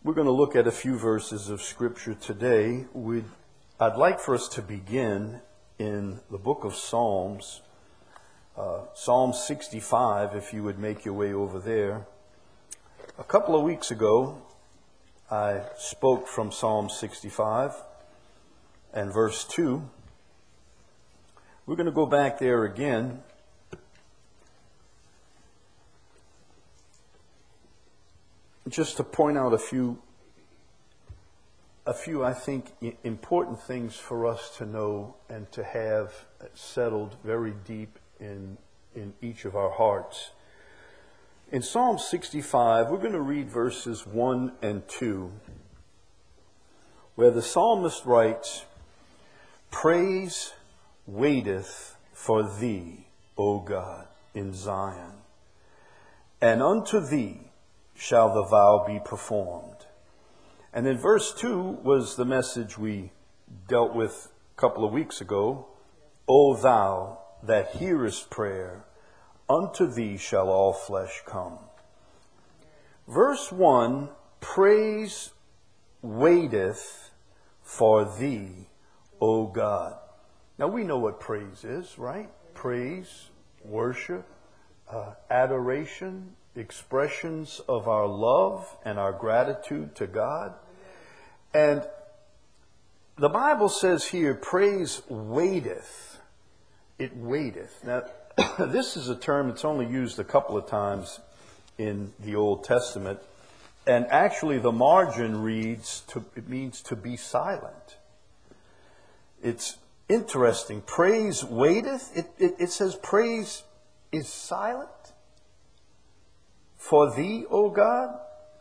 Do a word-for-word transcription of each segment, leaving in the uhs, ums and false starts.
We're going to look at a few verses of Scripture today. We'd, I'd like for us to begin in the book of Psalms, uh, Psalm sixty-five, if you would make your way over there. A couple of weeks ago, I spoke from Psalm sixty-five and verse two. We're going to go back there again. Just to point out a few, a few, I think, important things for us to know and to have settled very deep in, in each of our hearts. In Psalm sixty-five, we're going to read verses one and two, where the psalmist writes, "Praise waiteth for thee, O God, in Zion, and unto thee shall the vow be performed." And then verse two was the message we dealt with a couple of weeks ago. "O thou that hearest prayer, unto thee shall all flesh come." Verse one, "Praise waiteth for thee, O God." Now we know what praise is, right? Praise, worship, uh, adoration, expressions of our love and our gratitude to God. And the Bible says here, praise waiteth. It waiteth. Now, this is a term that's only used a couple of times in the Old Testament. And actually the margin reads, to, it means to be silent. It's interesting. Praise waiteth. It, it, it says praise is silent. For thee, O God?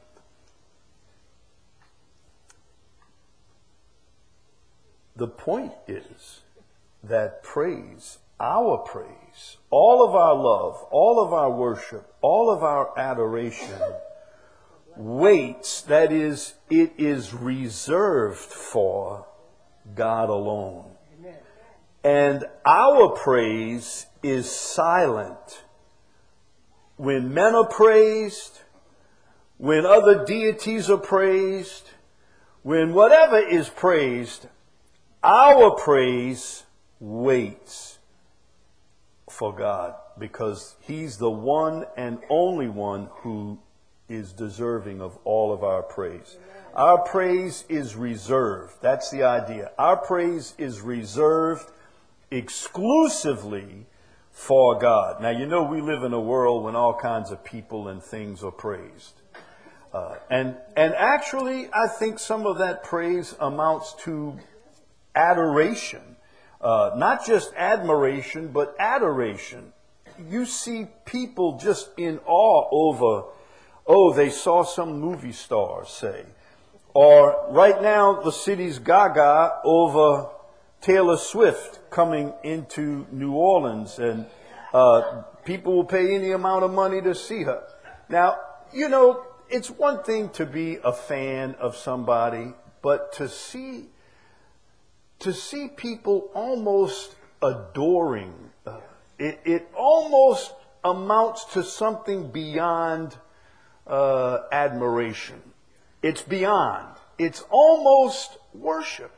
The point is that praise, our praise, all of our love, all of our worship, all of our adoration waits, that is, it is reserved for God alone. And our praise is silent. When men are praised, when other deities are praised, when whatever is praised, our praise waits for God, because He's the one and only one who is deserving of all of our praise. Our praise is reserved. That's the idea. Our praise is reserved exclusively for God. Now, you know, we live in a world when all kinds of people and things are praised. Uh, and, and actually, I think some of that praise amounts to adoration. Uh, not just admiration, but adoration. You see people just in awe over, oh, they saw some movie star, say. Or right now, the city's gaga over Taylor Swift coming into New Orleans, and uh, people will pay any amount of money to see her. Now, you know, it's one thing to be a fan of somebody, but to see to see people almost adoring, uh, it, it almost amounts to something beyond uh, admiration. It's beyond. It's almost worship.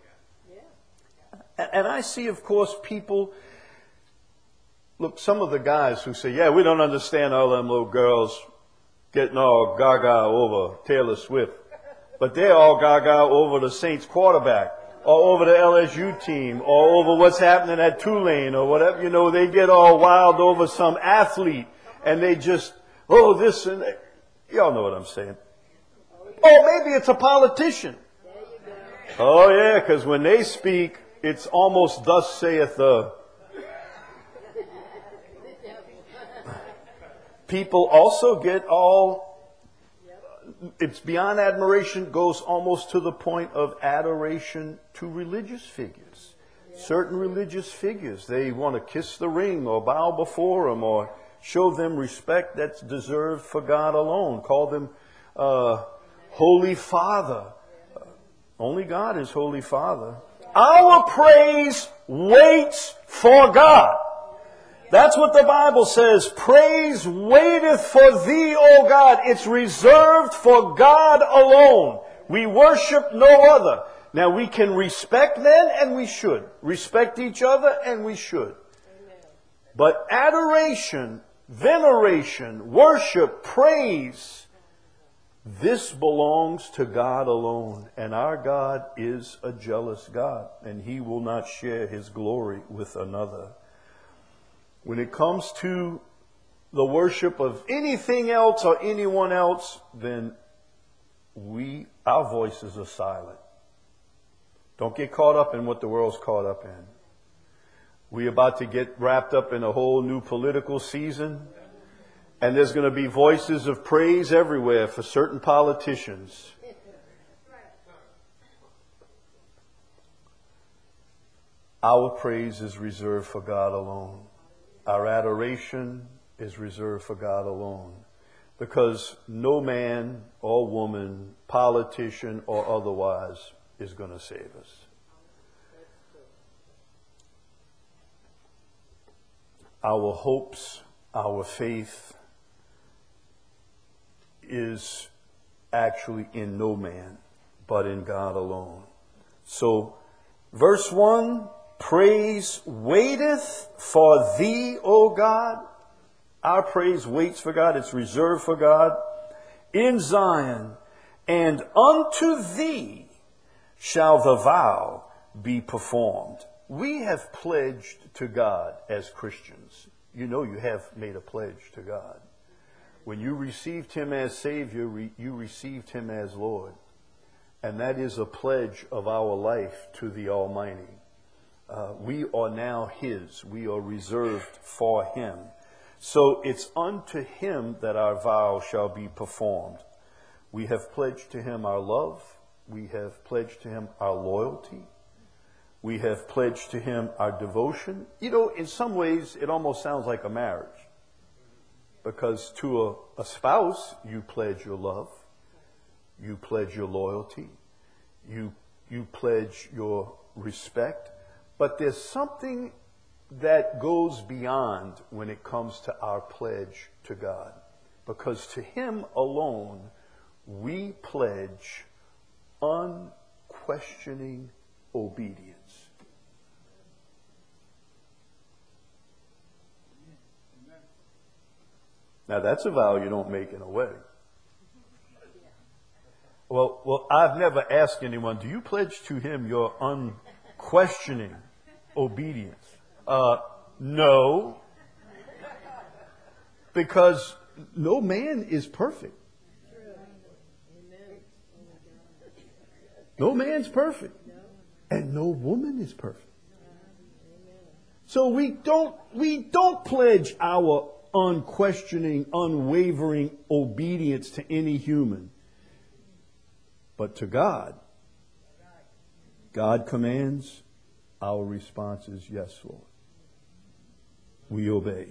And I see, of course, people, look, some of the guys who say, yeah, we don't understand all them little girls getting all gaga over Taylor Swift. But they're all gaga over the Saints quarterback, or over the L S U team, or over what's happening at Tulane, or whatever. You know, they get all wild over some athlete, and they just, oh, this and that. Y'all know what I'm saying. Oh, maybe it's a politician. Oh, yeah, because when they speak, it's almost thus saith the. People also get all, it's beyond admiration, goes almost to the point of adoration to religious figures. Certain religious figures, they want to kiss the ring or bow before them or show them respect that's deserved for God alone. Call them uh, Holy Father. Only God is Holy Father. Our praise waits for God. That's what the Bible says. Praise waiteth for thee, O God. It's reserved for God alone. We worship no other. Now we can respect men, and we should. Respect each other, and we should. But adoration, veneration, worship, praise, this belongs to God alone. And our God is a jealous God, and He will not share His glory with another. When it comes to the worship of anything else or anyone else, then we, our voices are silent. Don't get caught up in what the world's caught up in. We're about to get wrapped up in a whole new political season. And there's going to be voices of praise everywhere for certain politicians. Our praise is reserved for God alone. Our adoration is reserved for God alone. Because no man or woman, politician or otherwise, is going to save us. Our hopes, our faith is actually in no man, but in God alone. So, verse one, praise waiteth for thee, O God. Our praise waits for God. It's reserved for God. In Zion, and unto thee shall the vow be performed. We have pledged to God as Christians. You know you have made a pledge to God. When you received Him as Savior, you received Him as Lord. And that is a pledge of our life to the Almighty. Uh, we are now His. We are reserved for Him. So it's unto Him that our vow shall be performed. We have pledged to Him our love. We have pledged to Him our loyalty. We have pledged to Him our devotion. You know, in some ways, it almost sounds like a marriage. Because to a, a spouse, you pledge your love. You pledge your loyalty. You, you pledge your respect. But there's something that goes beyond when it comes to our pledge to God. Because to Him alone, we pledge unquestioning obedience. Now that's a vow you don't make in a wedding. Well, well, I've never asked anyone, do you pledge to Him your unquestioning obedience? Uh, no. Because no man is perfect. No man's perfect. And no woman is perfect. So we don't, we don't pledge our unquestioning, unwavering obedience to any human. But to God, God commands, our response is yes, Lord. We obey.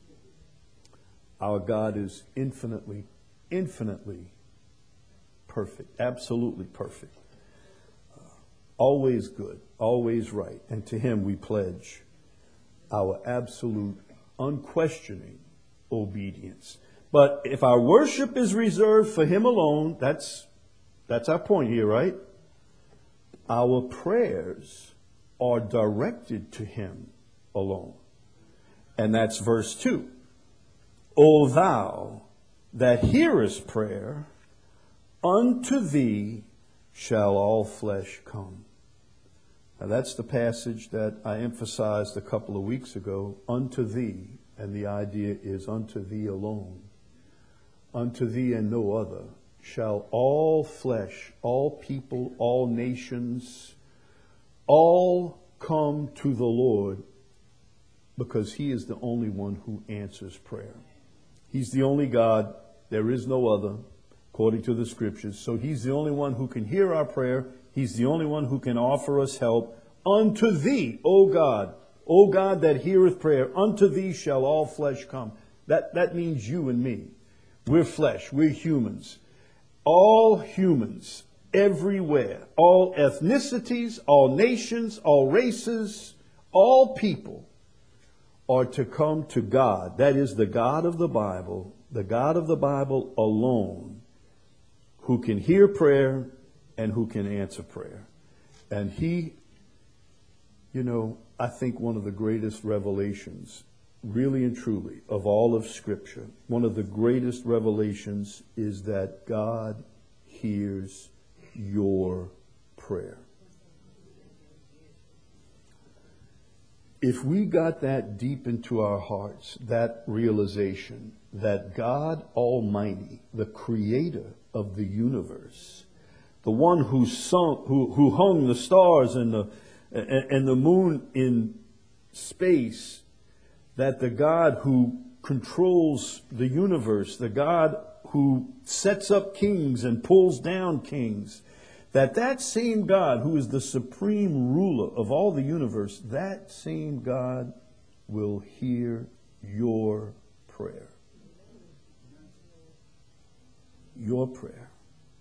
Our God is infinitely, infinitely perfect, absolutely perfect. Uh, always good, always right. And to Him we pledge our absolute, unquestioning obedience. But if our worship is reserved for Him alone, that's that's our point here, right? Our prayers are directed to Him alone. And that's verse two. O thou that hearest prayer, unto thee shall all flesh come. Now that's the passage that I emphasized a couple of weeks ago, unto thee. And the idea is unto thee alone, unto thee and no other, shall all flesh, all people, all nations, all come to the Lord, because He is the only one who answers prayer. He's the only God. There is no other, according to the Scriptures. So He's the only one who can hear our prayer. He's the only one who can offer us help. Unto thee, O God, O God that heareth prayer, unto thee shall all flesh come. That, that means you and me. We're flesh. We're humans. All humans, everywhere, all ethnicities, all nations, all races, all people, are to come to God, that is the God of the Bible, the God of the Bible alone, who can hear prayer and who can answer prayer. And he, you know, I think one of the greatest revelations, really and truly, of all of Scripture, one of the greatest revelations is that God hears your prayer. If we got that deep into our hearts, that realization that God Almighty, the creator of the universe, the one who sung, who, who hung the stars and the and, and the moon in space, that the God who controls the universe, the God who sets up kings and pulls down kings, that that same God who is the supreme ruler of all the universe, that same God will hear your prayer. Your prayer.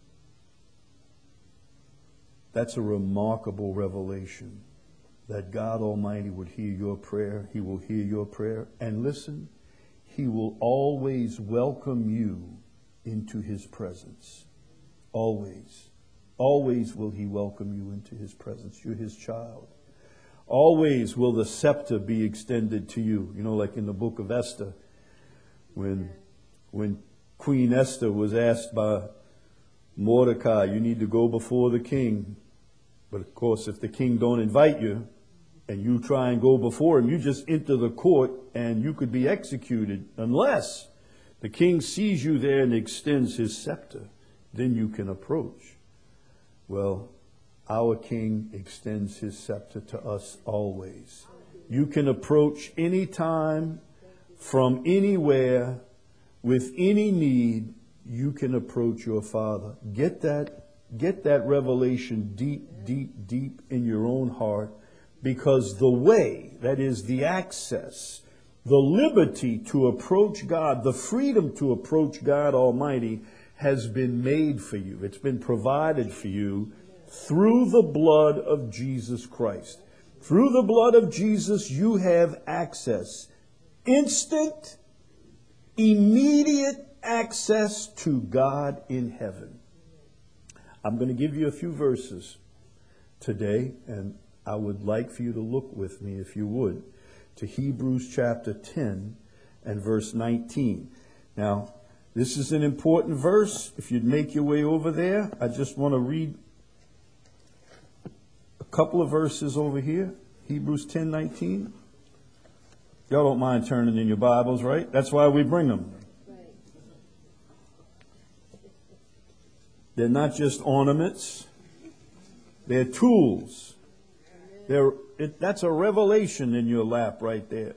That's a remarkable revelation, that God Almighty would hear your prayer. He will hear your prayer. And listen, He will always welcome you into His presence. Always. Always will He welcome you into His presence. You're His child. Always will the scepter be extended to you. You know, like in the book of Esther, when, when Queen Esther was asked by Mordecai, you need to go before the king. But of course, if the king don't invite you, and you try and go before him, you just enter the court and you could be executed unless the king sees you there and extends his scepter. Then you can approach. Well, our King extends His scepter to us always. You can approach any time, from anywhere, with any need. You can approach your Father. Get that, get that revelation deep, deep, deep in your own heart, because the way, that is the access, the liberty to approach God, the freedom to approach God Almighty has been made for you. It's been provided for you through the blood of Jesus Christ. Through the blood of Jesus, you have access. Instant, immediate access to God in heaven. I'm going to give you a few verses today, and I would like for you to look with me, if you would, to Hebrews chapter ten and verse nineteen. Now, this is an important verse. If you'd make your way over there, I just want to read a couple of verses over here. Hebrews ten nineteen. Y'all don't mind turning in your Bibles, right? That's why we bring them. They're not just ornaments. They're tools. They're, it, that's a revelation in your lap right there.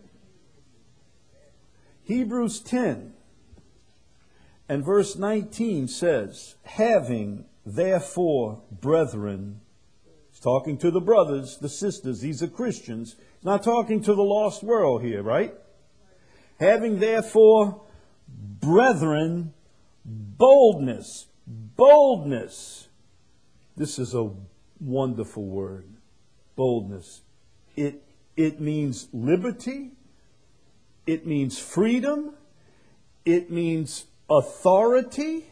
Hebrews ten and verse nineteen says, having therefore, brethren, he's talking to the brothers, the sisters, these are Christians. He's not talking to the lost world here, right? Having therefore, brethren, boldness, boldness. This is a wonderful word, boldness. It, it means liberty. It means freedom. It means authority.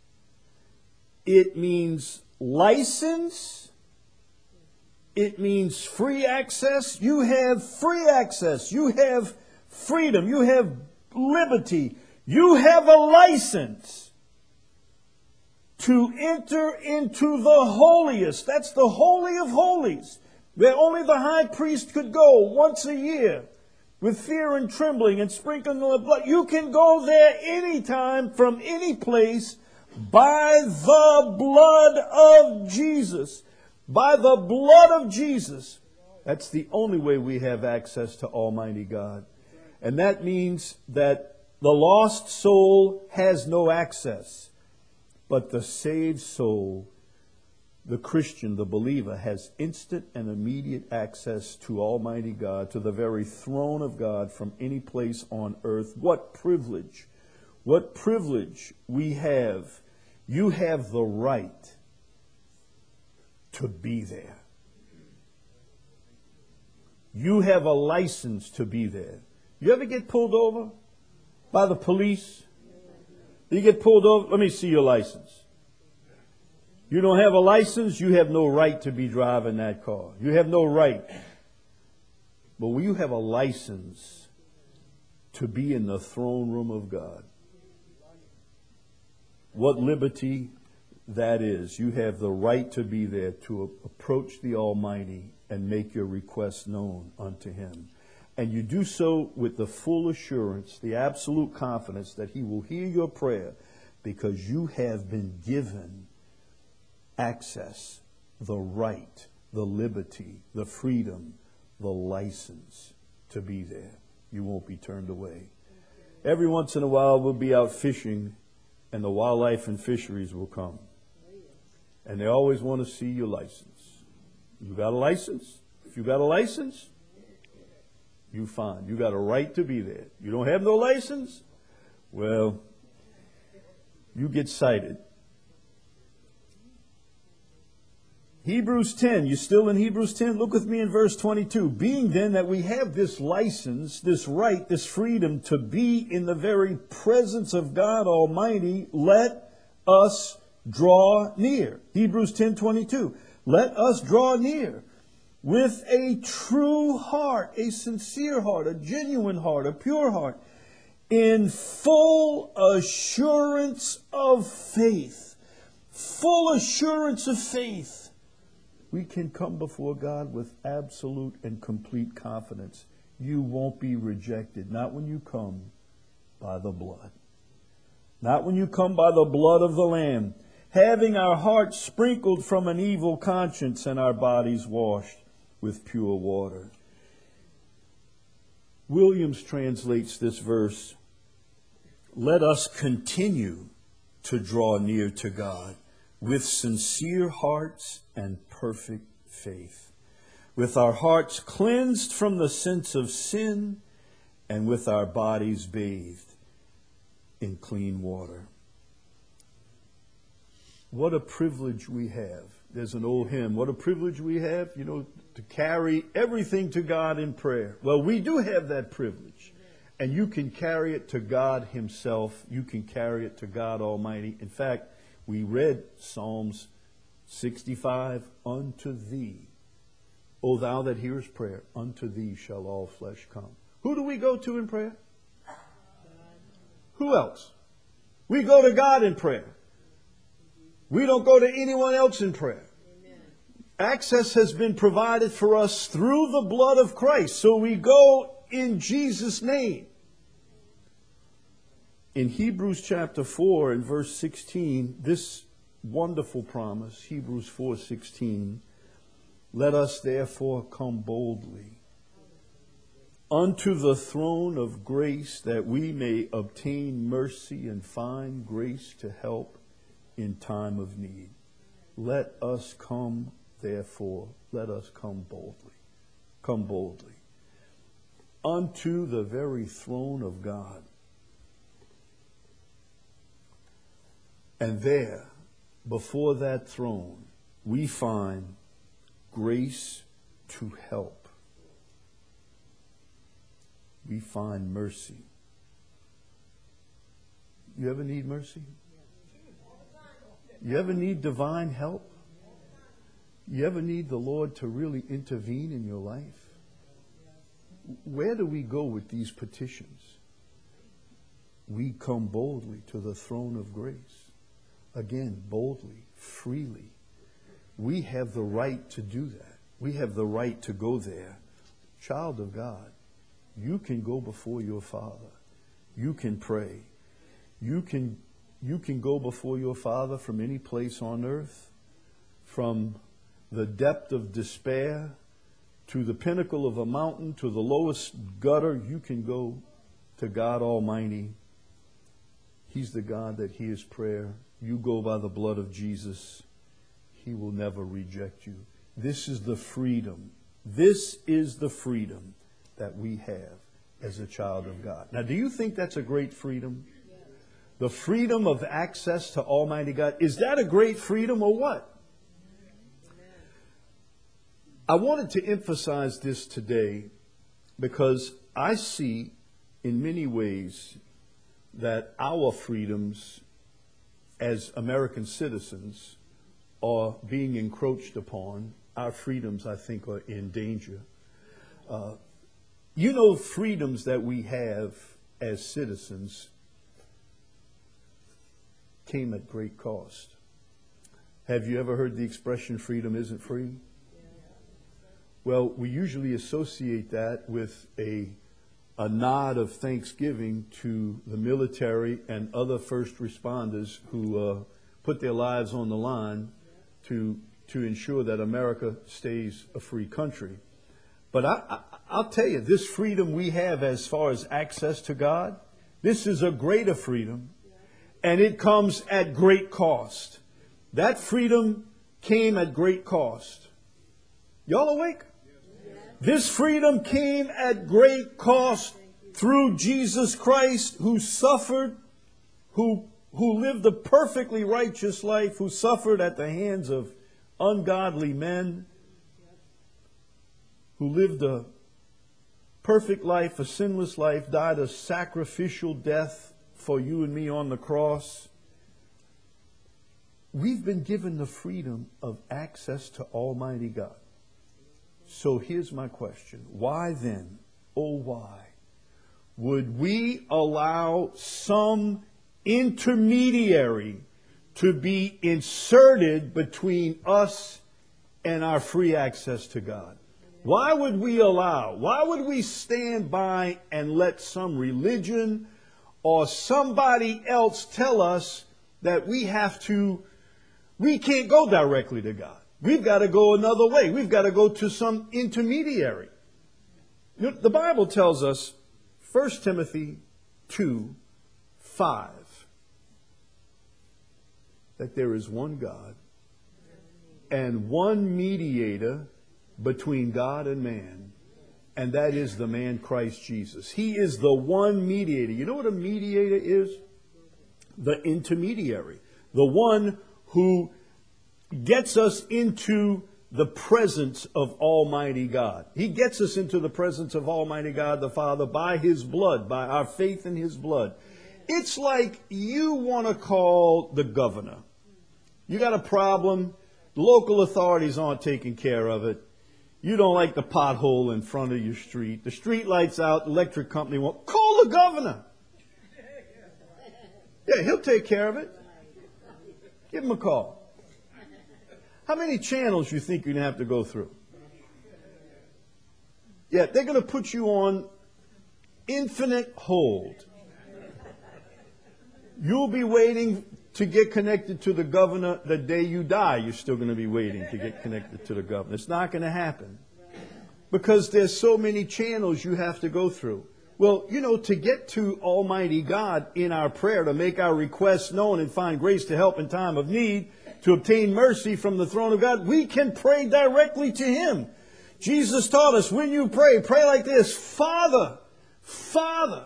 It means license. It means free access. You have free access. You have freedom. You have liberty. You have a license to enter into the holiest. That's the Holy of Holies, where only the high priest could go once a year with fear and trembling and sprinkling of blood. You can go there anytime, from any place, by the blood of Jesus. By the blood of Jesus. That's the only way we have access to Almighty God. And that means that the lost soul has no access. But the saved soul, the Christian, the believer, has instant and immediate access to Almighty God, to the very throne of God from any place on earth. What privilege, what privilege we have. You have the right to be there. You have a license to be there. You ever get pulled over by the police? You get pulled over, let me see your license. You don't have a license, you have no right to be driving that car. You have no right. But when you have a license to be in the throne room of God, what liberty that is. You have the right to be there to approach the Almighty and make your requests known unto Him. And you do so with the full assurance, the absolute confidence that He will hear your prayer because you have been given access, the right, the liberty, the freedom, the license to be there. You won't be turned away. Every once in a while we'll be out fishing and the wildlife and fisheries will come. And they always want to see your license. You got a license? If you got a license, you fine. You got a right to be there. You don't have no license? Well, you get cited. Hebrews ten, you still in Hebrews ten? Look with me in verse twenty-two. Being then that we have this license, this right, this freedom to be in the very presence of God Almighty, let us draw near. Hebrews ten twenty-two. Let us draw near with a true heart, a sincere heart, a genuine heart, a pure heart, in full assurance of faith. Full assurance of faith. We can come before God with absolute and complete confidence. You won't be rejected. Not when you come by the blood. Not when you come by the blood of the Lamb. Having our hearts sprinkled from an evil conscience and our bodies washed with pure water. Williams translates this verse, let us continue to draw near to God with sincere hearts and perfect faith, with our hearts cleansed from the sense of sin and with our bodies bathed in clean water. What a privilege we have. There's an old hymn, what a privilege we have, you know, to carry everything to God in prayer. Well, we do have that privilege. And you can carry it to God Himself. You can carry it to God Almighty. In fact, we read Psalms sixty-five, unto Thee, O Thou that hearest prayer, unto Thee shall all flesh come. Who do we go to in prayer? Who else? We go to God in prayer. We don't go to anyone else in prayer. Amen. Access has been provided for us through the blood of Christ. So we go in Jesus' name. In Hebrews chapter four and verse sixteen, this wonderful promise, Hebrews four sixteen, let us therefore come boldly unto the throne of grace that we may obtain mercy and find grace to help in time of need. Let us come, therefore, let us come boldly. Come boldly. Unto the very throne of God. And there, before that throne, we find grace to help. We find mercy. You ever need mercy? You ever need divine help? You ever need the Lord to really intervene in your life? Where do we go with these petitions? We come boldly to the throne of grace. Again, boldly, freely. We have the right to do that. We have the right to go there. Child of God, you can go before your Father. You can pray. You can You can go before your Father from any place on earth, from the depth of despair to the pinnacle of a mountain to the lowest gutter. You can go to God Almighty. He's the God that hears prayer. You go by the blood of Jesus. He will never reject you. This is the freedom. This is the freedom that we have as a child of God. Now, do you think that's a great freedom? The freedom of access to Almighty God. Is that a great freedom or what? I wanted to emphasize this today because I see in many ways that our freedoms as American citizens are being encroached upon. Our freedoms, I think, are in danger. Uh, you know, freedoms that we have as citizens came at great cost. Have you ever heard the expression, freedom isn't free? Well, we usually associate that with a, a nod of thanksgiving to the military and other first responders who uh, put their lives on the line to, to ensure that America stays a free country. But I, I, I'll tell you, this freedom we have as far as access to God, this is a greater freedom, and it comes at great cost. That freedom came at great cost. Y'all awake? This freedom came at great cost through Jesus Christ, who suffered, who, who lived a perfectly righteous life, who suffered at the hands of ungodly men, who lived a perfect life, a sinless life, died a sacrificial death for you and me on the cross. We've been given the freedom of access to Almighty God. So here's my question. Why then, oh why, would we allow some intermediary to be inserted between us and our free access to God? Why would we allow, why would we stand by and let some religion or somebody else tell us that we have to, we can't go directly to God? We've got to go another way. We've got to go to some intermediary. You know, the Bible tells us, First Timothy two five, that there is one God and one mediator between God and man, and that is the man Christ Jesus. He is the one mediator. You know what a mediator is? The intermediary. The one who gets us into the presence of Almighty God. He gets us into the presence of Almighty God the Father by His blood, by our faith in His blood. It's like you want to call the governor. You got a problem, the local authorities aren't taking care of it. You don't like the pothole in front of your street. The street lights out, the electric company won't. Call the governor. Yeah, he'll take care of it. Give him a call. How many channels you think you're going to have to go through? Yeah, they're going to put you on infinite hold. You'll be waiting to get connected to the governor the day you die. You're still going to be waiting to get connected to the governor. It's not going to happen because there's so many channels you have to go through. Well, you know, to get to Almighty God in our prayer, to make our requests known and find grace to help in time of need, to obtain mercy from the throne of God, we can pray directly to Him. Jesus taught us, when you pray, pray like this, Father, Father.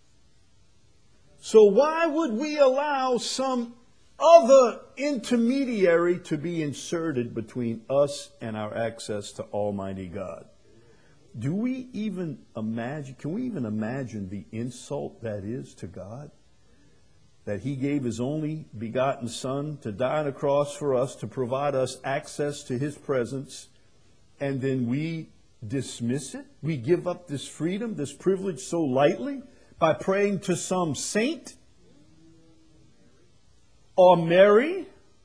So why would we allow some other intermediary to be inserted between us and our access to Almighty God? Do we even imagine, can we even imagine the insult that is to God? That He gave His only begotten Son to die on a cross for us, to provide us access to His presence, and then we dismiss it? We give up this freedom, this privilege so lightly by praying to some saint or Mary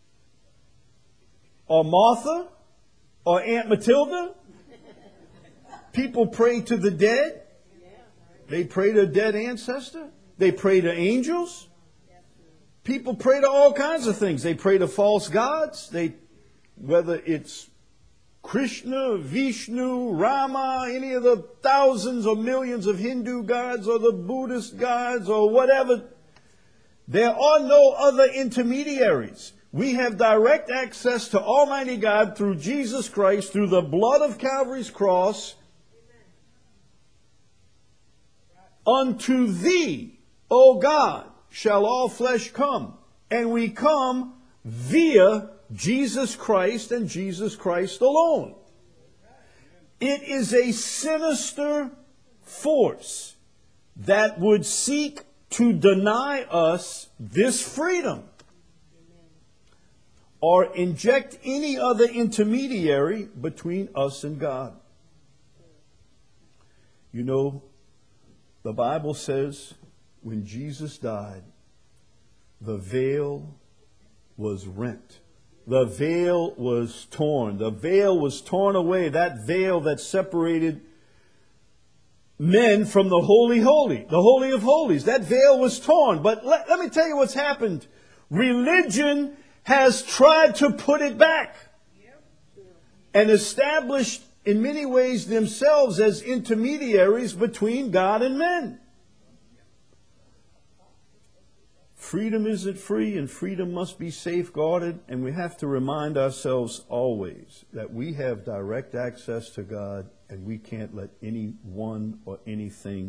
or Martha or Aunt Matilda? People pray to the dead. They pray to a dead ancestor. They pray to angels. People pray to all kinds of things. They pray to false gods. They, whether it's Krishna, Vishnu, Rama, any of the thousands or millions of Hindu gods or the Buddhist gods or whatever. There are no other intermediaries. We have direct access to Almighty God through Jesus Christ, through the blood of Calvary's cross. Unto Thee, O God, shall all flesh come. And we come via Jesus Christ and Jesus Christ alone. It is a sinister force that would seek to deny us this freedom or inject any other intermediary between us and God. You know, the Bible says when Jesus died, the veil was rent. The veil was torn. The veil was torn away. That veil that separated men from the holy, holy, the holy of holies. That veil was torn. But let, let me tell you what's happened. Religion has tried to put it back and established in many ways themselves as intermediaries between God and men. Freedom isn't free, and freedom must be safeguarded, and we have to remind ourselves always that we have direct access to God, and we can't let anyone or anything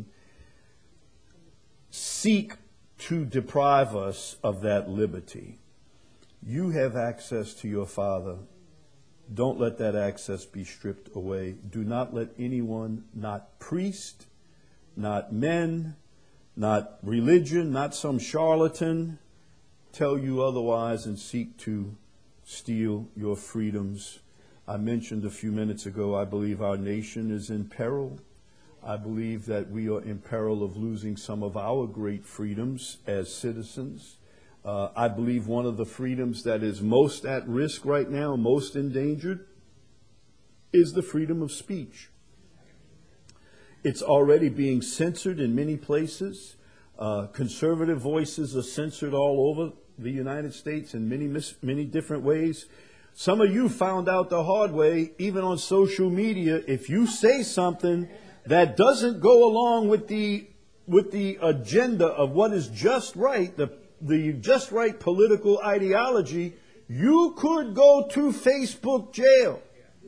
seek to deprive us of that liberty. You have access to your Father. Don't let that access be stripped away. Do not let anyone, not priest, not men, not religion, not some charlatan, tell you otherwise and seek to steal your freedoms. I mentioned a few minutes ago, I believe our nation is in peril. I believe that we are in peril of losing some of our great freedoms as citizens. Uh, I believe one of the freedoms that is most at risk right now, most endangered, is the freedom of speech. It's already being censored in many places. Uh, conservative voices are censored all over the United States in many, many different ways. Some of you found out the hard way, even on social media, if you say something that doesn't go along with the with the agenda of what is just right, the the just right political ideology, you could go to Facebook jail.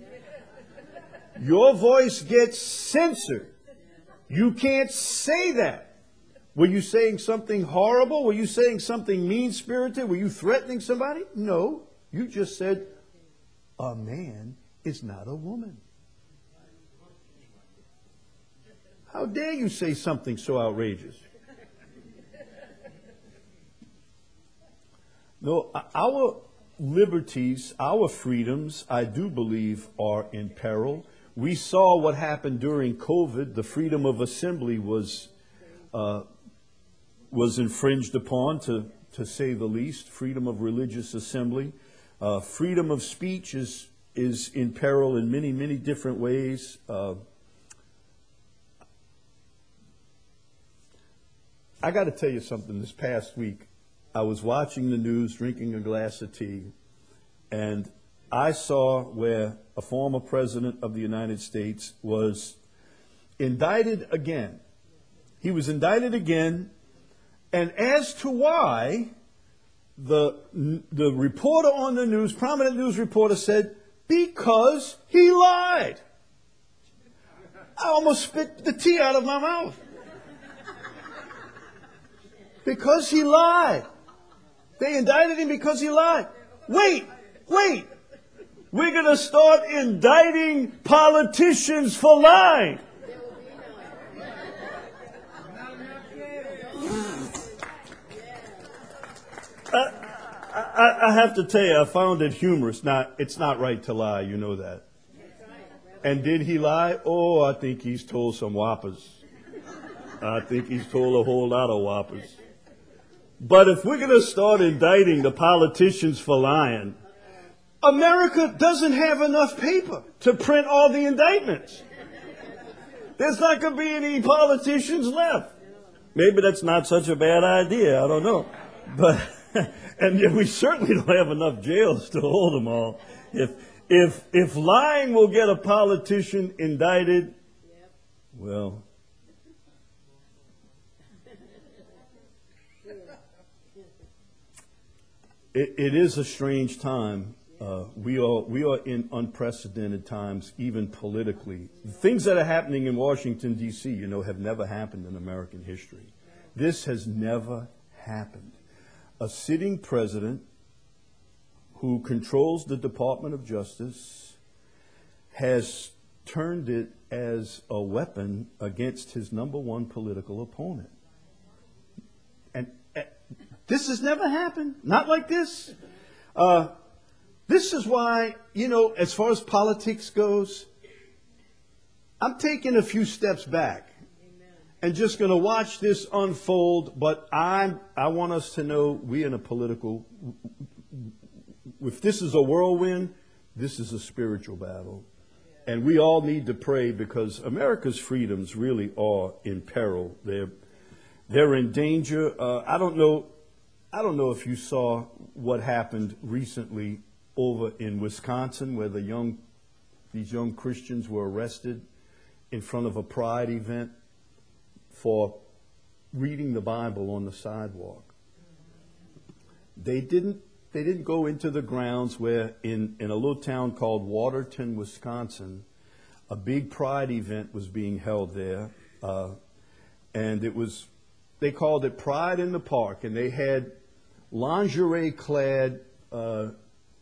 Your voice gets censored. You can't say that. Were you saying something horrible? Were you saying something mean-spirited? Were you threatening somebody? No. You just said, a man is not a woman. How dare you say something so outrageous? No, our liberties, our freedoms, I do believe, are in peril. We saw what happened during COVID. The freedom of assembly was uh, was infringed upon, to, to say the least. Freedom of religious assembly. Uh, freedom of speech is, is in peril in many, many different ways. Uh, I got to tell you something. This past week, I was watching the news, drinking a glass of tea, and I saw where a former president of the United States was indicted again. He was indicted again, and as to why, the, the reporter on the news, prominent news reporter, said, because he lied. I almost spit the tea out of my mouth. Because he lied. They indicted him because he lied. Wait, wait. We're going to start indicting politicians for lying. I, I, I have to tell you, I found it humorous. Now, it's not right to lie, you know that. And did he lie? Oh, I think he's told some whoppers. I think he's told a whole lot of whoppers. But if we're going to start indicting the politicians for lying, America doesn't have enough paper to print all the indictments. There's not going to be any politicians left. Maybe that's not such a bad idea. I don't know. But and yet we certainly don't have enough jails to hold them all. If if if lying will get a politician indicted, well, it, it is a strange time. Uh, we are we are in unprecedented times, even politically. The things that are happening in Washington, D C, you know, have never happened in American history. This has never happened. A sitting president who controls the Department of Justice has turned it as a weapon against his number one political opponent. And uh, this has never happened. Not like this. Uh, this is why, you know, as far as politics goes, I'm taking a few steps back and just going to watch this unfold. But I, I want us to know we're in a political, if this is a whirlwind, this is a spiritual battle. And we all need to pray because America's freedoms really are in peril. They're, they're in danger. Uh, I don't know, I don't know if you saw what happened recently over in Wisconsin, where the young, these young Christians were arrested in front of a pride event for reading the Bible on the sidewalk. They didn't They didn't go into the grounds where in, in a little town called Waterton, Wisconsin, a big pride event was being held there. Uh, and it was, they called it Pride in the Park. And they had lingerie-clad uh,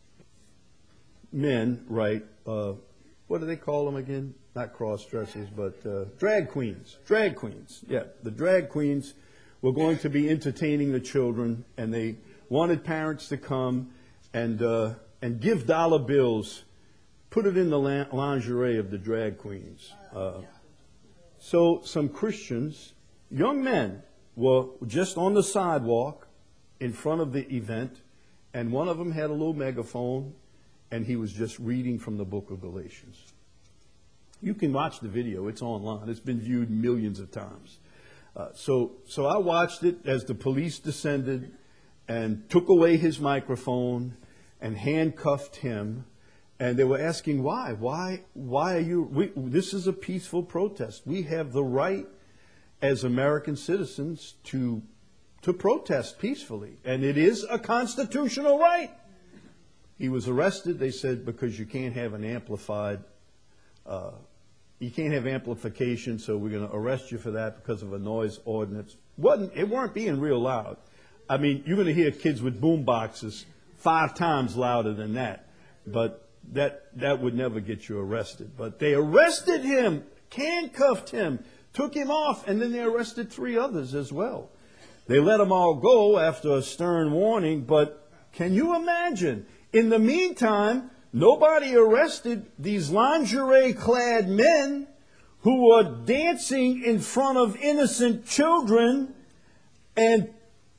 men, right? Uh, what do they call them again? Not cross-dressers, but uh, drag queens. Drag queens, yeah. The drag queens were going to be entertaining the children, and they wanted parents to come and uh, and give dollar bills, put it in the lingerie of the drag queens. Uh, so some Christians, young men, were just on the sidewalk in front of the event, and one of them had a little megaphone, and he was just reading from the book of Galatians. You can watch the video. It's online. It's been viewed millions of times. Uh, so, so I watched it as the police descended and took away his microphone and handcuffed him. And they were asking why. Why, why are you... We, this is a peaceful protest. We have the right as American citizens to, to protest peacefully. And it is a constitutional right. He was arrested, they said, because you can't have an amplified... Uh, you can't have amplification, so we're going to arrest you for that because of a noise ordinance. Wasn't, it weren't being real loud. I mean, you're going to hear kids with boom boxes five times louder than that. But that that would never get you arrested. But they arrested him, handcuffed him, took him off, and then they arrested three others as well. They let them all go after a stern warning, but can you imagine? In the meantime, nobody arrested these lingerie-clad men who were dancing in front of innocent children and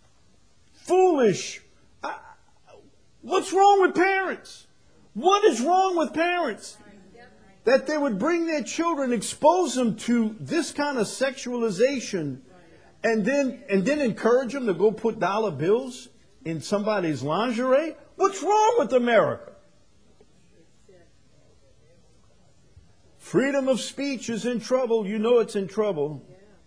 foolish. Uh, what's wrong with parents? What is wrong with parents? That they would bring their children, expose them to this kind of sexualization, and then and then encourage them to go put dollar bills in somebody's lingerie? What's wrong with America? Freedom of speech is in trouble. You know it's in trouble.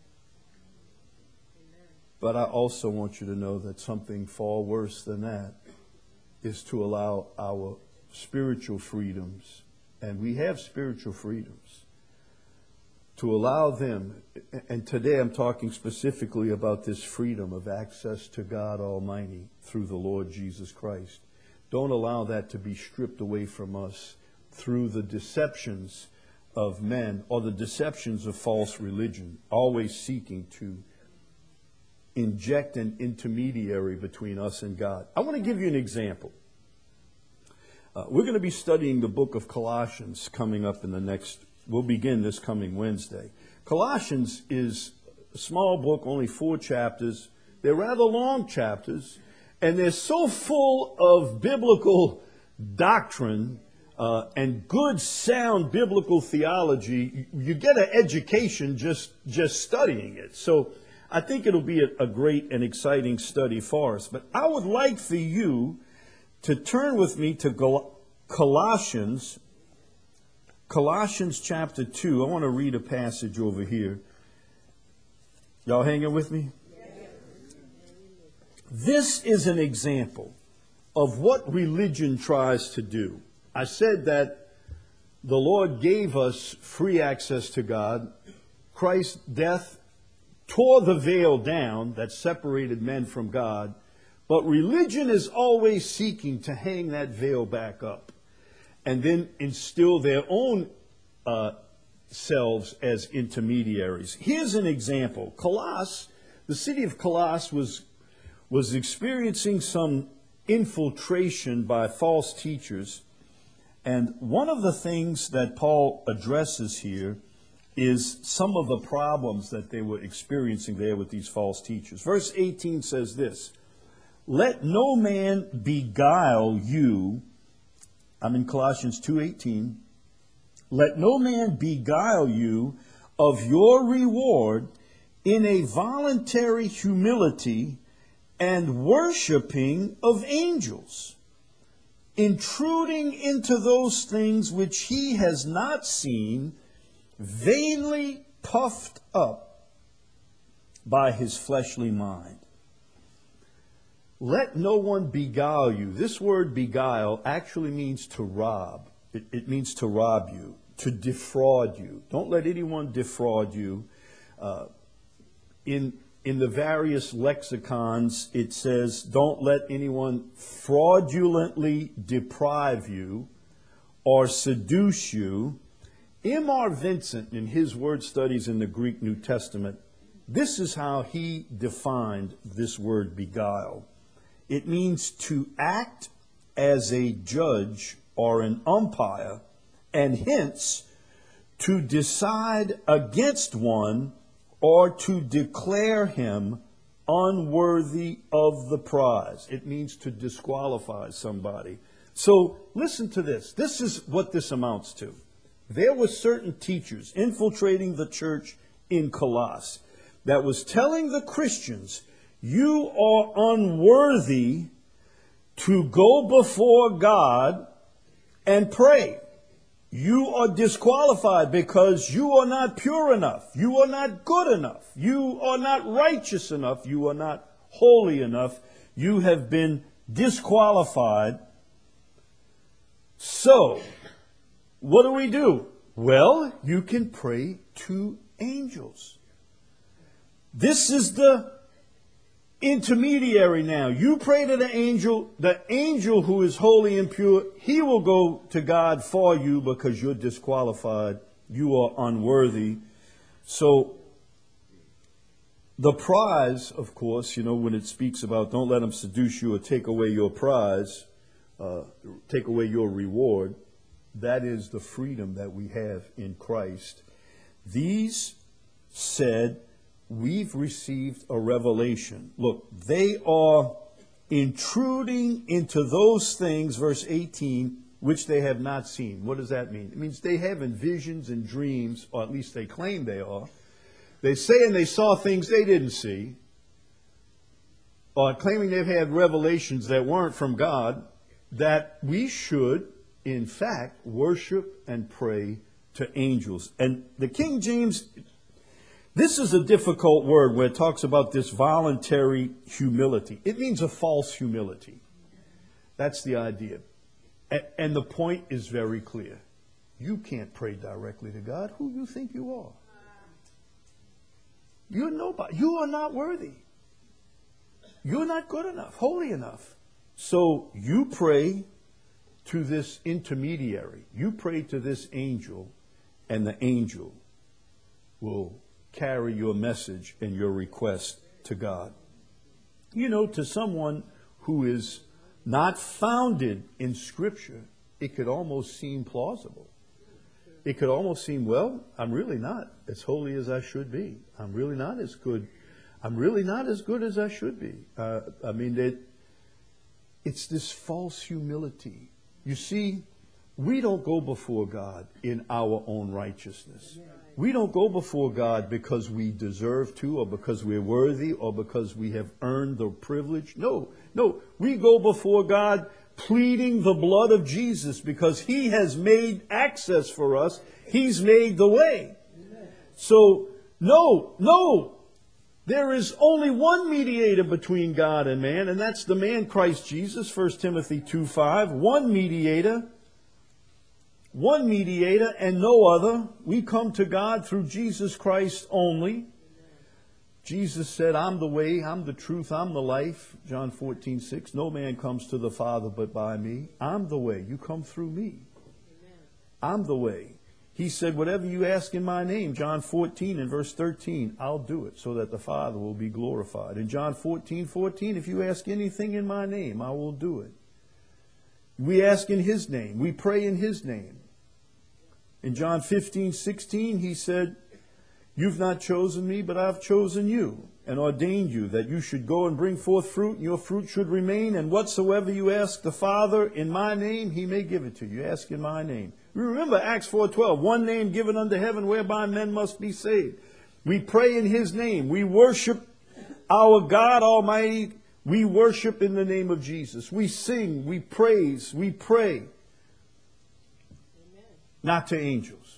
But I also want you to know that something far worse than that is to allow our spiritual freedoms, and we have spiritual freedoms, to allow them, and today I'm talking specifically about this freedom of access to God Almighty through the Lord Jesus Christ. Don't allow that to be stripped away from us through the deceptions of men or the deceptions of false religion, always seeking to inject an intermediary between us and God. I want to give you an example. Uh, we're going to be studying the book of Colossians coming up in the next, we'll begin this coming Wednesday. Colossians is a small book, only four chapters. They're rather long chapters, and they're so full of biblical doctrine uh, and good, sound biblical theology, you, you get an education just, just studying it. So I think it'll be a, a great and exciting study for us. But I would like for you to turn with me to Gal- Colossians, Colossians chapter two. I want to read a passage over here. Y'all hanging with me? This is an example of what religion tries to do. I said that the Lord gave us free access to God. Christ's death tore the veil down that separated men from God. But religion is always seeking to hang that veil back up and then instill their own uh, themselves as intermediaries. Here's an example. Colossus, the city of Colossus was, was experiencing some infiltration by false teachers. And one of the things that Paul addresses here is some of the problems that they were experiencing there with these false teachers. Verse eighteen says this, "Let no man beguile you," I'm in Colossians two eighteen, "let no man beguile you of your reward in a voluntary humility and worshiping of angels, intruding into those things which he has not seen, vainly puffed up by his fleshly mind." Let no one beguile you. This word beguile actually means to rob. It, it means to rob you, to defraud you. Don't let anyone defraud you. Uh, in, in the various lexicons, it says, don't let anyone fraudulently deprive you or seduce you. M R Vincent, in his word studies in the Greek New Testament, this is how he defined this word beguile. It means to act as a judge or an umpire, and hence to decide against one or to declare him unworthy of the prize. It means to disqualify somebody. So listen to this. This is what this amounts to. There were certain teachers infiltrating the church in Colossus that was telling the Christians, you are unworthy to go before God and pray. You are disqualified because you are not pure enough. You are not good enough. You are not righteous enough. You are not holy enough. You have been disqualified. So, what do we do? Well, you can pray to angels. This is the intermediary now. You pray to the angel. The angel who is holy and pure, he will go to God for you because you're disqualified. You are unworthy. So, the prize, of course, you know, when it speaks about don't let them seduce you or take away your prize, uh, take away your reward, that is the freedom that we have in Christ. These said, we've received a revelation. Look, they are intruding into those things, verse eighteen, which they have not seen. What does that mean? It means they have visions and dreams, or at least they claim they are. They say and they saw things they didn't see, or claiming they've had revelations that weren't from God, that we should, in fact, worship and pray to angels. And the King James, this is a difficult word where it talks about this voluntary humility. It means a false humility. That's the idea. And the point is very clear. You can't pray directly to God. Who do you think you are? You're nobody. You are not worthy. You're not good enough, holy enough. So you pray to this intermediary. You pray to this angel, and the angel will carry your message and your request to God. You know, to someone who is not founded in Scripture, it could almost seem plausible. It could almost seem, well, I'm really not as holy as I should be. I'm really not as good. I'm really not as good as I should be. Uh, I mean, it, it's this false humility. You see, we don't go before God in our own righteousness. We don't go before God because we deserve to, or because we're worthy, or because we have earned the privilege. No, no. We go before God pleading the blood of Jesus because He has made access for us. He's made the way. So, no, no. There is only one mediator between God and man, and that's the man Christ Jesus, First Timothy two five. One mediator. One mediator and no other. We come to God through Jesus Christ only. Jesus said, I'm the way, I'm the truth, I'm the life. John fourteen six. No man comes to the Father but by me. I'm the way. You come through me. I'm the way. He said, whatever you ask in my name, John fourteen and verse thirteen, I'll do it so that the Father will be glorified. In John fourteen, fourteen, if you ask anything in my name, I will do it. We ask in his name. We pray in his name. In John fifteen, sixteen, he said, you've not chosen me, but I've chosen you and ordained you that you should go and bring forth fruit, and your fruit should remain. And whatsoever you ask the Father in my name, he may give it to you. Ask in my name. Remember Acts four twelve, one name given unto heaven whereby men must be saved. We pray in his name. We worship our God Almighty. We worship in the name of Jesus. We sing, we praise, we pray. Amen. Not to angels.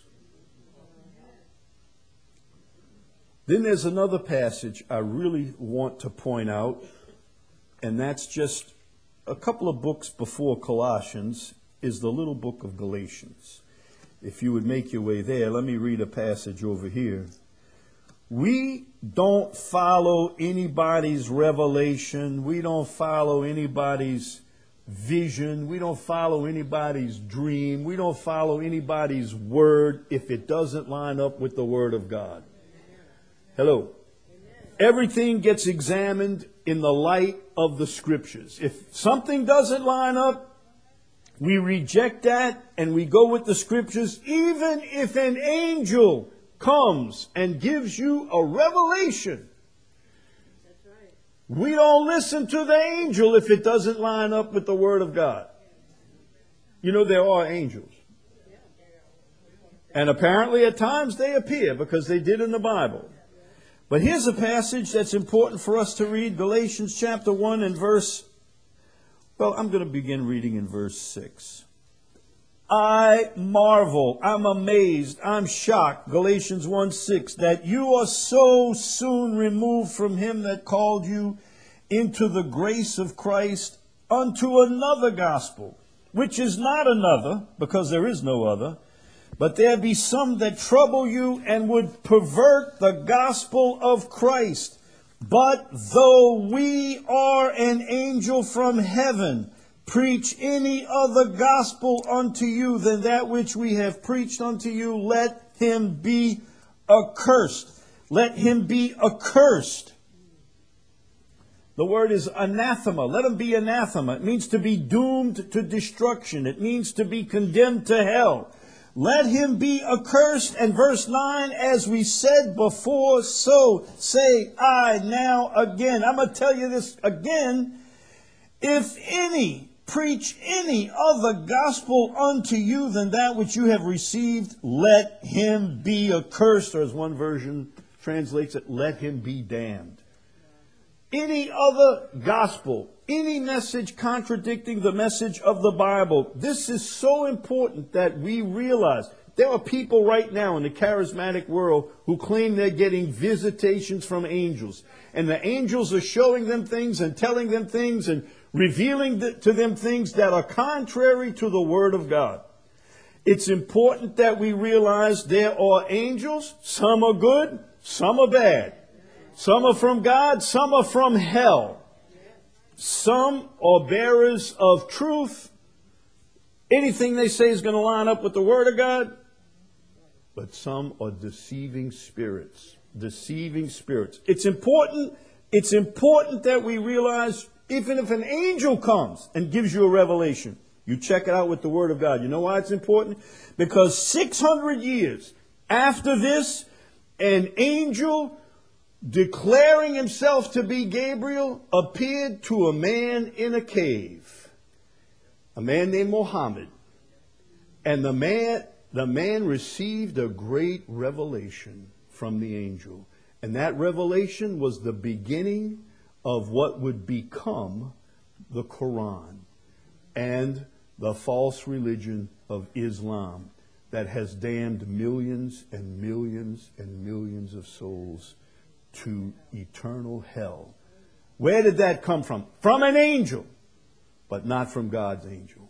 Then there's another passage I really want to point out, and that's just a couple of books before Colossians, is the little book of Galatians. If you would make your way there, let me read a passage over here. We don't follow anybody's revelation. We don't follow anybody's vision. We don't follow anybody's dream. We don't follow anybody's word if it doesn't line up with the Word of God. Hello. Everything gets examined in the light of the Scriptures. If something doesn't line up, we reject that and we go with the Scriptures, even if an angel comes and gives you a revelation. That's right. We don't listen to the angel if it doesn't line up with the Word of God. You know, there are angels. And apparently at times they appear because they did in the Bible. But here's a passage that's important for us to read, Galatians chapter one and verse, well, I'm going to begin reading in verse six. I marvel, I'm amazed, I'm shocked, Galatians one six, that you are so soon removed from him that called you into the grace of Christ unto another gospel, which is not another, because there is no other, but there be some that trouble you and would pervert the gospel of Christ. But though we are an angel from heaven, preach any other gospel unto you than that which we have preached unto you, let him be accursed. Let him be accursed. The word is anathema. Let him be anathema. It means to be doomed to destruction. It means to be condemned to hell. Let him be accursed. And verse nine, as we said before, so say I now again. I'm going to tell you this again. If any preach any other gospel unto you than that which you have received, let him be accursed. Or as one version translates it, let him be damned. Any other gospel, any message contradicting the message of the Bible. This is so important that we realize there are people right now in the charismatic world who claim they're getting visitations from angels. And the angels are showing them things and telling them things and revealing to them things that are contrary to the Word of God. It's important that we realize there are angels. Some are good, some are bad. Some are from God, some are from hell. Some are bearers of truth. Anything they say is going to line up with the Word of God. But some are deceiving spirits. Deceiving spirits. It's important, it's important that we realize, even if an angel comes and gives you a revelation, you check it out with the Word of God. You know why it's important? Because six hundred years after this, an angel declaring himself to be Gabriel appeared to a man in a cave. A man named Muhammad. And the man, the man received a great revelation from the angel. And that revelation was the beginning of what would become the Quran and the false religion of Islam that has damned millions and millions and millions of souls to eternal hell. Where did that come from? From an angel, but not from God's angel.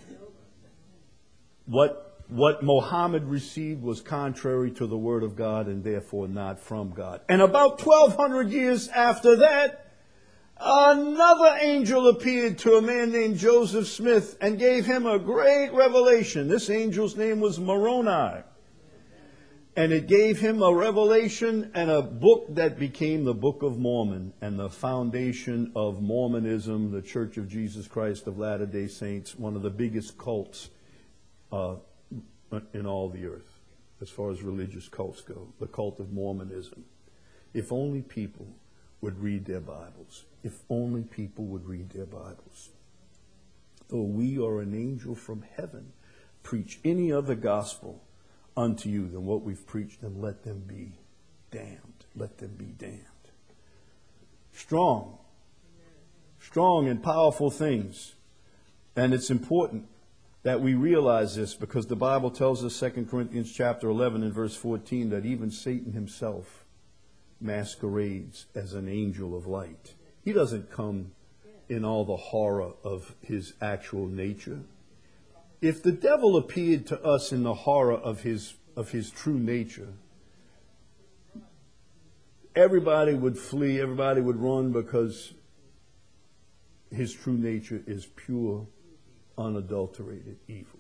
What, what Muhammad received was contrary to the Word of God and therefore not from God. And about twelve hundred years after that, another angel appeared to a man named Joseph Smith and gave him a great revelation. This angel's name was Moroni. And it gave him a revelation and a book that became the Book of Mormon and the foundation of Mormonism, the Church of Jesus Christ of Latter-day Saints, one of the biggest cults uh, in all the earth, as far as religious cults go, the cult of Mormonism. If only people would read their Bibles. If only people would read their Bibles. Though we or an angel from heaven preach any other gospel unto you than what we've preached, then let them be damned. Let them be damned. Strong. Strong and powerful things. And it's important that we realize this, because the Bible tells us, Second Corinthians chapter eleven and verse fourteen, that even Satan himself masquerades as an angel of light. He doesn't come in all the horror of his actual nature. If the devil appeared to us in the horror of his of his true nature, everybody would flee, everybody would run, because his true nature is pure, unadulterated evil.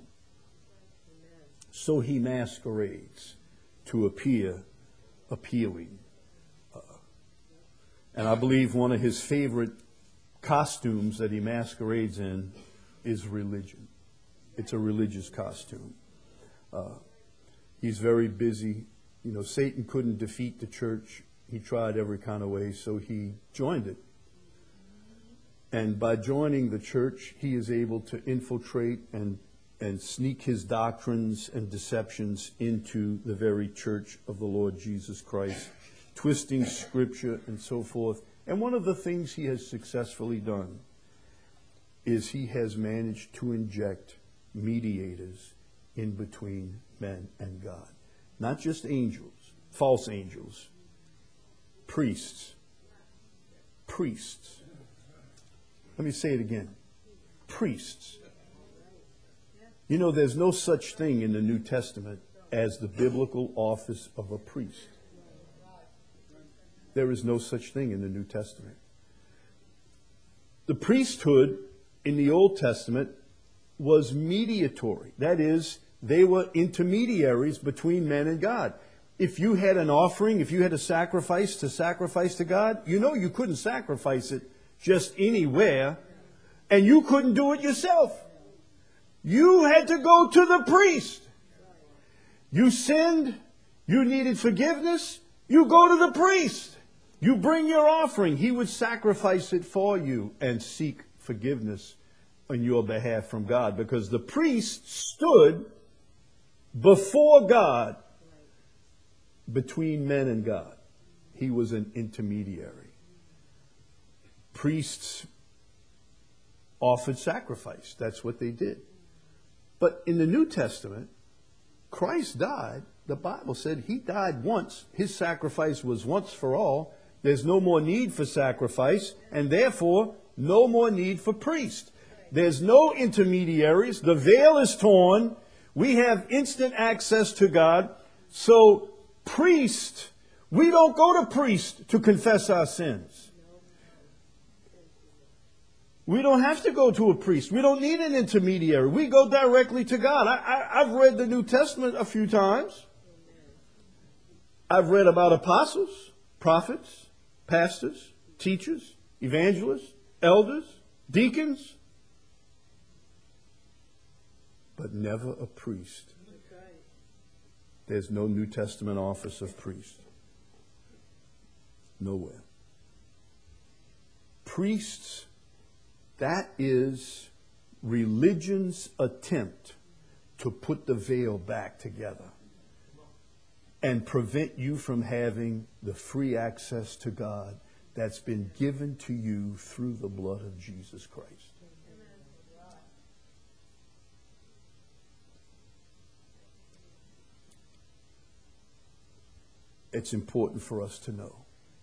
So he masquerades to appear appealing. Uh, and I believe one of his favorite costumes that he masquerades in is religion. It's a religious costume. Uh, he's very busy. You know, Satan couldn't defeat the church. He tried every kind of way, so he joined it. And by joining the church, he is able to infiltrate and, and sneak his doctrines and deceptions into the very church of the Lord Jesus Christ, twisting Scripture and so forth. And one of the things he has successfully done is he has managed to inject mediators in between men and God. Not just angels, false angels, priests. Priests. Let me say it again. Priests. You know, there's no such thing in the New Testament as the biblical office of a priest. There is no such thing in the New Testament. The priesthood in the Old Testament was mediatory. That is, they were intermediaries between men and God. If you had an offering, if you had a sacrifice to sacrifice to God, you know you couldn't sacrifice it just anywhere, and you couldn't do it yourself. You had to go to the priest. You sinned, you needed forgiveness, you go to the priest. You bring your offering. He would sacrifice it for you and seek forgiveness on your behalf from God, because the priest stood before God between men and God. He was an intermediary. Priests offered sacrifice. That's what they did. But in the New Testament, Christ died. The Bible said he died once. His sacrifice was once for all. There's no more need for sacrifice, and therefore no more need for priest. There's no intermediaries. The veil is torn. We have instant access to God. So priest, we don't go to priest to confess our sins. We don't have to go to a priest. We don't need an intermediary. We go directly to God. I, I, I've read the New Testament a few times. I've read about apostles, prophets, pastors, teachers, evangelists, elders, deacons, but never a priest. There's no New Testament office of priest. Nowhere. Priests, that is religion's attempt to put the veil back together and prevent you from having the free access to God that's been given to you through the blood of Jesus Christ. It's important for us to know.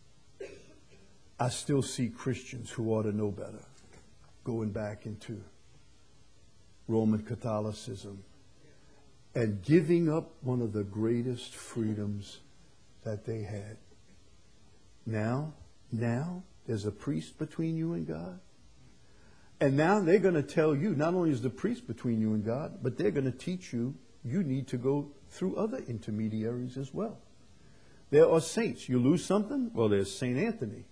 I still see Christians who ought to know better going back into Roman Catholicism and giving up one of the greatest freedoms that they had. Now, now there's a priest between you and God. And now they're going to tell you, not only is the priest between you and God, but they're going to teach you you need to go through other intermediaries as well. There are saints. You lose something? Well, there's Saint Anthony.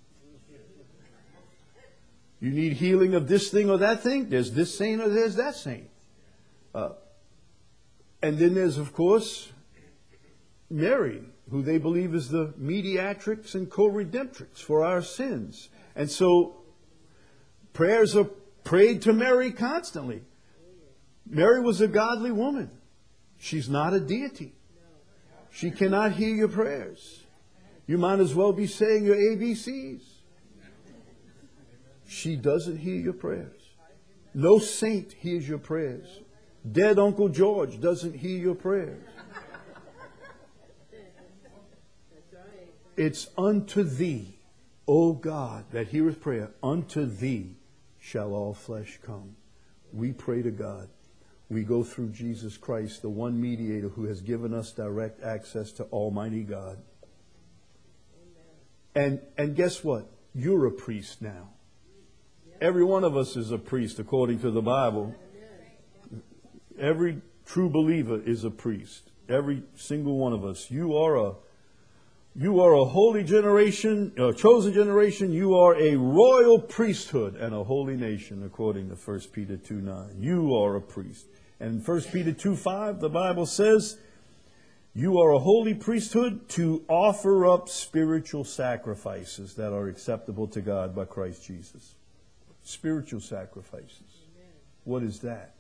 You need healing of this thing or that thing? There's this saint or there's that saint. Uh, and then there's, of course, Mary, who they believe is the mediatrix and co-redemptrix for our sins. And so prayers are prayed to Mary constantly. Mary was a godly woman. She's not a deity. She cannot hear your prayers. You might as well be saying your A B Cs. She doesn't hear your prayers. No saint hears your prayers. Dead Uncle George doesn't hear your prayers. It's unto thee, O God, that heareth prayer. Unto thee shall all flesh come. We pray to God. We go through Jesus Christ, the one mediator who has given us direct access to Almighty God. And, and guess what? You're a priest now. Every one of us is a priest according to the Bible. Every true believer is a priest. Every single one of us. You are a you are a holy generation, a chosen generation. You are a royal priesthood and a holy nation, according to First Peter two nine. You are a priest. And First Peter two five, the Bible says, you are a holy priesthood to offer up spiritual sacrifices that are acceptable to God by Christ Jesus. Spiritual sacrifices. What is that?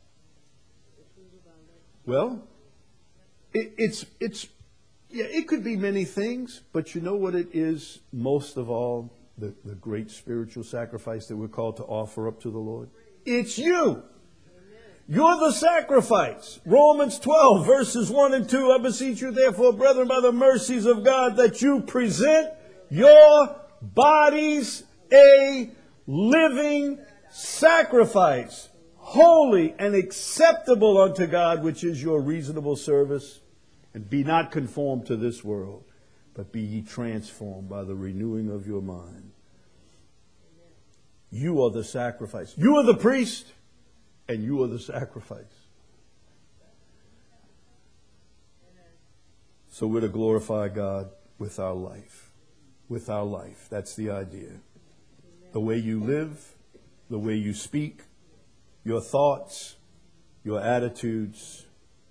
Well, it, it's, it's, yeah, it could be many things, but you know what it is most of all? The, the great spiritual sacrifice that we're called to offer up to the Lord. It's you. You're the sacrifice. Romans twelve, verses one and two. I beseech you, therefore, brethren, by the mercies of God, that you present your bodies a living sacrifice, holy and acceptable unto God, which is your reasonable service. And be not conformed to this world, but be ye transformed by the renewing of your mind. You are the sacrifice. You are the priest, and you are the sacrifice. So we're to glorify God with our life. With our life. That's the idea. The way you live, the way you speak, your thoughts, your attitudes.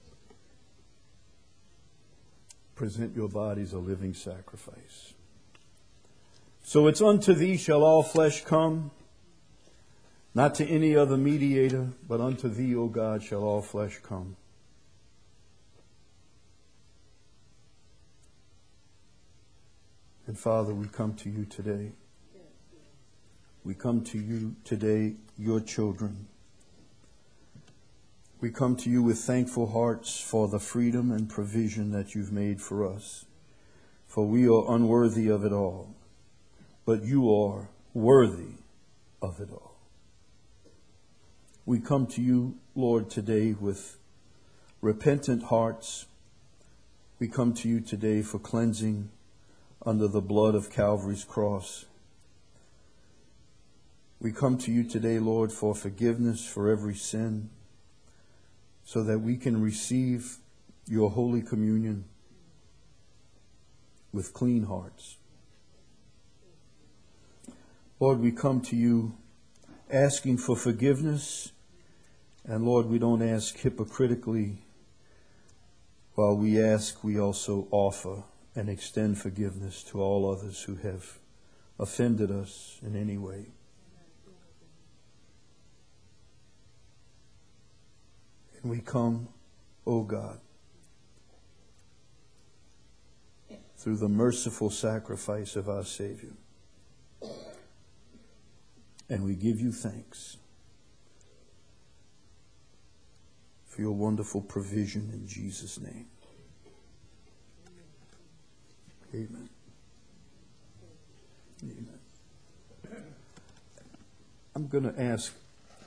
Present your bodies a living sacrifice. So it's unto thee shall all flesh come, not to any other mediator, but unto thee, O God, shall all flesh come. And Father, we come to you today. We come to you today, your children. We come to you with thankful hearts for the freedom and provision that you've made for us. For we are unworthy of it all, but you are worthy of it all. We come to you, Lord, today with repentant hearts. We come to you today for cleansing under the blood of Calvary's cross. We come to you today, Lord, for forgiveness for every sin, so that we can receive your Holy Communion with clean hearts. Lord, we come to you asking for forgiveness, and Lord, we don't ask hypocritically. While we ask, we also offer and extend forgiveness to all others who have offended us in any way. And we come, O God, through the merciful sacrifice of our Savior. And we give you thanks for your wonderful provision in Jesus' name. Amen. Amen. I'm going to ask